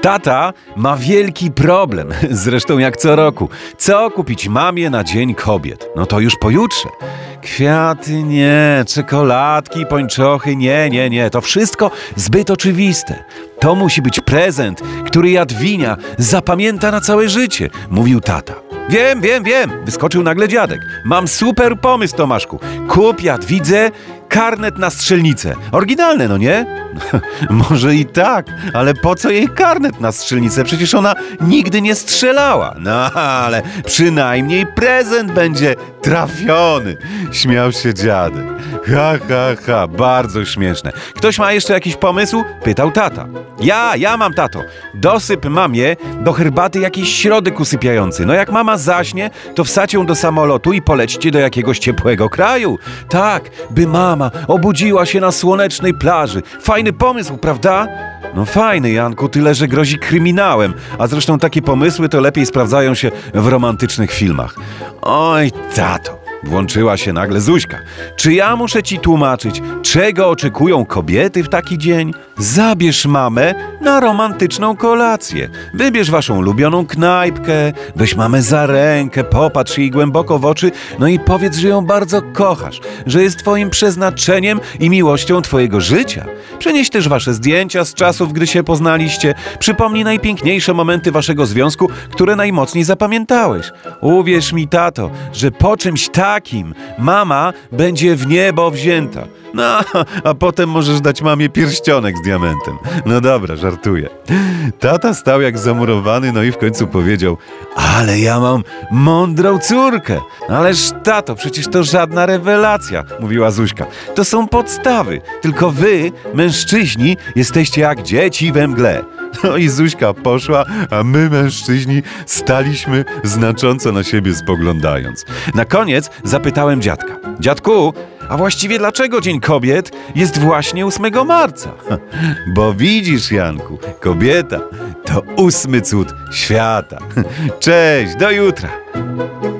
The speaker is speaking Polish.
Tata ma wielki problem, zresztą jak co roku. Co kupić mamie na Dzień Kobiet? No to już pojutrze. Kwiaty nie, czekoladki, pończochy nie. To wszystko zbyt oczywiste. To musi być prezent, który Jadwinia zapamięta na całe życie, mówił tata. Wiem, wyskoczył nagle dziadek. Mam super pomysł, Tomaszku. Kup Jadwidze karnet na strzelnicę. Oryginalne, no nie? Może i tak, ale po co jej karnet na strzelnicę? Przecież ona nigdy nie strzelała. No, ale przynajmniej prezent będzie trafiony. Śmiał się dziadek. Ha, bardzo śmieszne. Ktoś ma jeszcze jakiś pomysł? Pytał tata. Ja mam, tato. Dosyp mamie do herbaty jakiś środek usypiający. No jak mama zaśnie, to wsadź ją do samolotu i polećcie do jakiegoś ciepłego kraju. Tak, by mama obudziła się na słonecznej plaży. Fajny pomysł, prawda? No fajny, Janku, tyle, że grozi kryminałem. A zresztą takie pomysły to lepiej sprawdzają się w romantycznych filmach. Oj, tato. Włączyła się nagle Zuśka. Czy ja muszę ci tłumaczyć, czego oczekują kobiety w taki dzień? Zabierz mamę na romantyczną kolację. Wybierz waszą ulubioną knajpkę, weź mamę za rękę, popatrz jej głęboko w oczy, no i powiedz, że ją bardzo kochasz, że jest twoim przeznaczeniem i miłością twojego życia. Przenieś też wasze zdjęcia z czasów, gdy się poznaliście. Przypomnij najpiękniejsze momenty waszego związku, które najmocniej zapamiętałeś. Uwierz mi, tato, że po czymś takim mama będzie w niebo wzięta. No, a potem możesz dać mamie pierścionek z diamentem. No dobra, żartuję. Tata stał jak zamurowany, no i w końcu powiedział: ale ja mam mądrą córkę. Ależ tato, przecież to żadna rewelacja, mówiła Zuśka. To są podstawy. Tylko wy, mężczyźni, jesteście jak dzieci we mgle. No i Zuśka poszła, a my, mężczyźni, staliśmy znacząco na siebie spoglądając. Na koniec zapytałem dziadka. Dziadku, a właściwie dlaczego Dzień Kobiet jest właśnie 8 marca? Bo widzisz, Janku, kobieta to 8 cud świata. Cześć, do jutra.